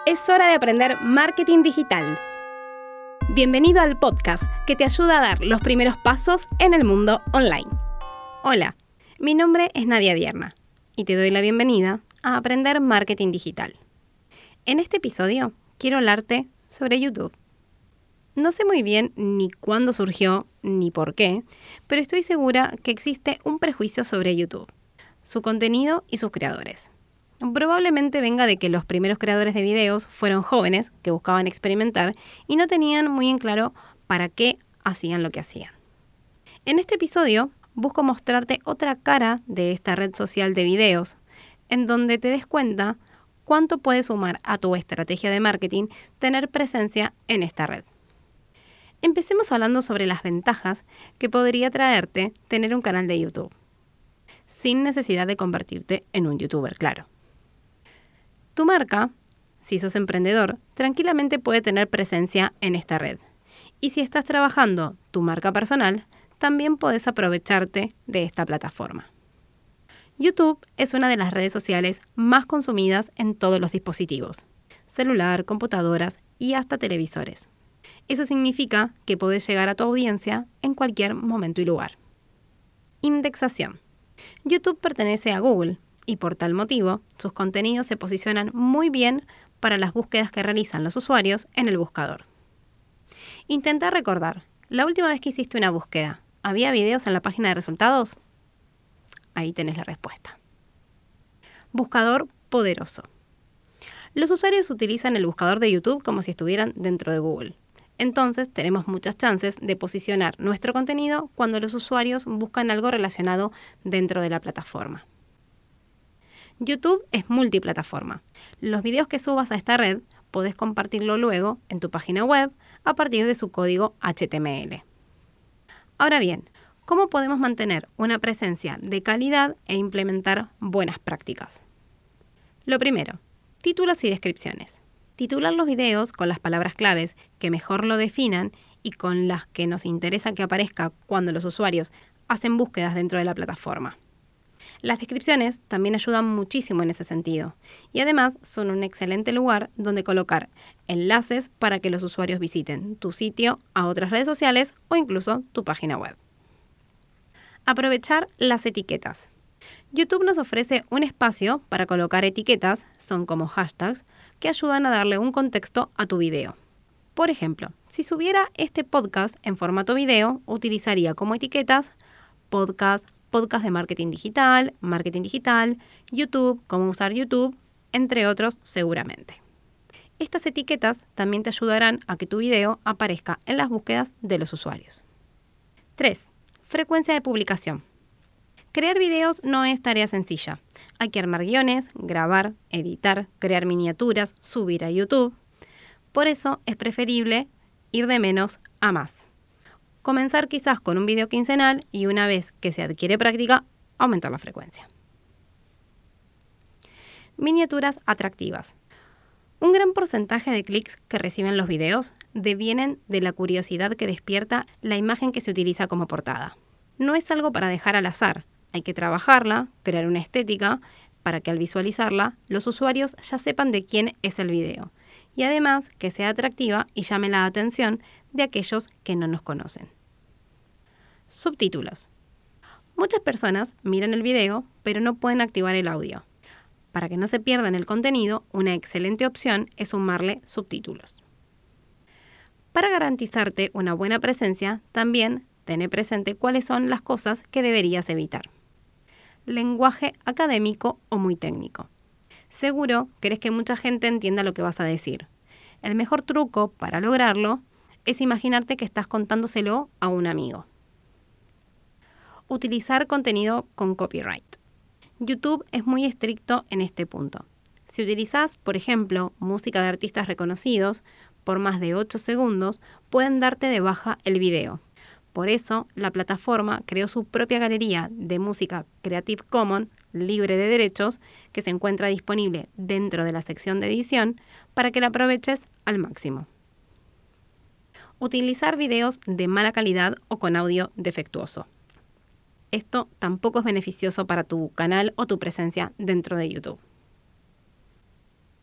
Es hora de aprender marketing digital. Bienvenido al podcast que te ayuda a dar los primeros pasos en el mundo online. Hola, mi nombre es Nadia Dierna y te doy la bienvenida a Aprender Marketing Digital. En este episodio quiero hablarte sobre YouTube. No sé muy bien ni cuándo surgió ni por qué, pero estoy segura que existe un prejuicio sobre YouTube, su contenido y sus creadores. Probablemente venga de que los primeros creadores de videos fueron jóvenes que buscaban experimentar y no tenían muy en claro para qué hacían lo que hacían. En este episodio busco mostrarte otra cara de esta red social de videos, en donde te des cuenta cuánto puede sumar a tu estrategia de marketing tener presencia en esta red. Empecemos hablando sobre las ventajas que podría traerte tener un canal de YouTube, sin necesidad de convertirte en un youtuber, claro. Tu marca, si sos emprendedor, tranquilamente puede tener presencia en esta red. Y si estás trabajando tu marca personal, también podés aprovecharte de esta plataforma. YouTube es una de las redes sociales más consumidas en todos los dispositivos: celular, computadoras y hasta televisores. Eso significa que podés llegar a tu audiencia en cualquier momento y lugar. Indexación. YouTube pertenece a Google y por tal motivo, sus contenidos se posicionan muy bien para las búsquedas que realizan los usuarios en el buscador. Intenta recordar, la última vez que hiciste una búsqueda, ¿había videos en la página de resultados? Ahí tenés la respuesta. Buscador poderoso. Los usuarios utilizan el buscador de YouTube como si estuvieran dentro de Google. Entonces, tenemos muchas chances de posicionar nuestro contenido cuando los usuarios buscan algo relacionado dentro de la plataforma. YouTube es multiplataforma. Los videos que subas a esta red podés compartirlo luego en tu página web a partir de su código HTML. Ahora bien, ¿cómo podemos mantener una presencia de calidad e implementar buenas prácticas? Lo primero, títulos y descripciones. Titular los videos con las palabras claves que mejor lo definan y con las que nos interesa que aparezca cuando los usuarios hacen búsquedas dentro de la plataforma. Las descripciones también ayudan muchísimo en ese sentido y además son un excelente lugar donde colocar enlaces para que los usuarios visiten tu sitio a otras redes sociales o incluso tu página web. Aprovechar las etiquetas. YouTube nos ofrece un espacio para colocar etiquetas, son como hashtags, que ayudan a darle un contexto a tu video. Por ejemplo, si subiera este podcast en formato video, utilizaría como etiquetas podcast de marketing digital, YouTube, cómo usar YouTube, entre otros seguramente. Estas etiquetas también te ayudarán a que tu video aparezca en las búsquedas de los usuarios. 3. Frecuencia de publicación. Crear videos no es tarea sencilla. Hay que armar guiones, grabar, editar, crear miniaturas, subir a YouTube. Por eso es preferible ir de menos a más. Comenzar quizás con un video quincenal y una vez que se adquiere práctica, aumentar la frecuencia. Miniaturas atractivas. Un gran porcentaje de clics que reciben los videos devienen de la curiosidad que despierta la imagen que se utiliza como portada. No es algo para dejar al azar. Hay que trabajarla, crear una estética, para que al visualizarla, los usuarios ya sepan de quién es el video. Y además que sea atractiva y llame la atención de aquellos que no nos conocen. Subtítulos. Muchas personas miran el video, pero no pueden activar el audio. Para que no se pierdan el contenido, una excelente opción es sumarle subtítulos. Para garantizarte una buena presencia, también ten presente cuáles son las cosas que deberías evitar. Lenguaje académico o muy técnico. Seguro querés que mucha gente entienda lo que vas a decir. El mejor truco para lograrlo es imaginarte que estás contándoselo a un amigo. Utilizar contenido con copyright. YouTube es muy estricto en este punto. Si utilizás, por ejemplo, música de artistas reconocidos, por más de 8 segundos, pueden darte de baja el video. Por eso, la plataforma creó su propia galería de música Creative Commons, libre de derechos, que se encuentra disponible dentro de la sección de edición para que la aproveches al máximo. Utilizar videos de mala calidad o con audio defectuoso. Esto tampoco es beneficioso para tu canal o tu presencia dentro de YouTube.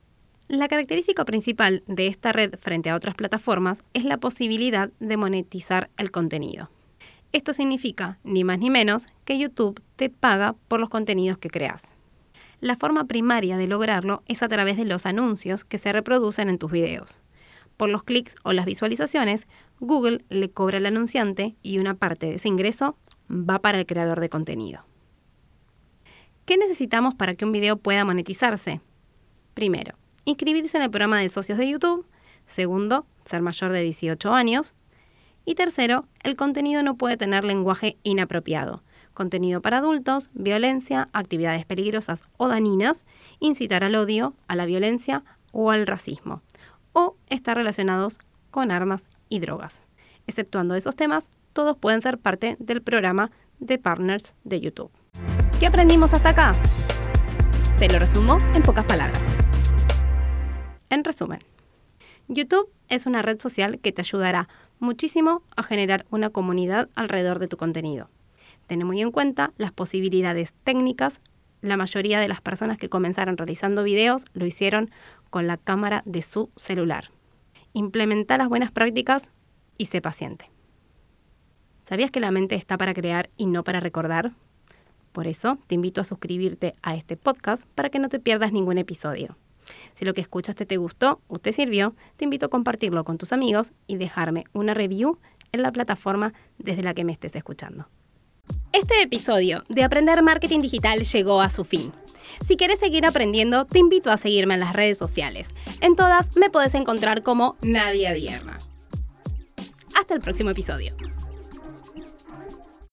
La característica principal de esta red frente a otras plataformas es la posibilidad de monetizar el contenido. Esto significa, ni más ni menos, que YouTube te paga por los contenidos que creas. La forma primaria de lograrlo es a través de los anuncios que se reproducen en tus videos. Por los clics o las visualizaciones, Google le cobra al anunciante y una parte de ese ingreso va para el creador de contenido. ¿Qué necesitamos para que un video pueda monetizarse? Primero, inscribirse en el programa de socios de YouTube. Segundo, ser mayor de 18 años. Y tercero, el contenido no puede tener lenguaje inapropiado, contenido para adultos, violencia, actividades peligrosas o dañinas, incitar al odio, a la violencia o al racismo, o estar relacionados con armas y drogas. Exceptuando esos temas, todos pueden ser parte del programa de partners de YouTube. ¿Qué aprendimos hasta acá? Te lo resumo en pocas palabras. En resumen, YouTube es una red social que te ayudará muchísimo a generar una comunidad alrededor de tu contenido. Ten muy en cuenta las posibilidades técnicas. La mayoría de las personas que comenzaron realizando videos lo hicieron con la cámara de su celular. Implementa las buenas prácticas y sé paciente. ¿Sabías que la mente está para crear y no para recordar? Por eso te invito a suscribirte a este podcast para que no te pierdas ningún episodio. Si lo que escuchaste te gustó o te sirvió, te invito a compartirlo con tus amigos y dejarme una review en la plataforma desde la que me estés escuchando. Este episodio de Aprender Marketing Digital llegó a su fin. Si quieres seguir aprendiendo, te invito a seguirme en las redes sociales. En todas me puedes encontrar como Nadia Dierna. Hasta el próximo episodio.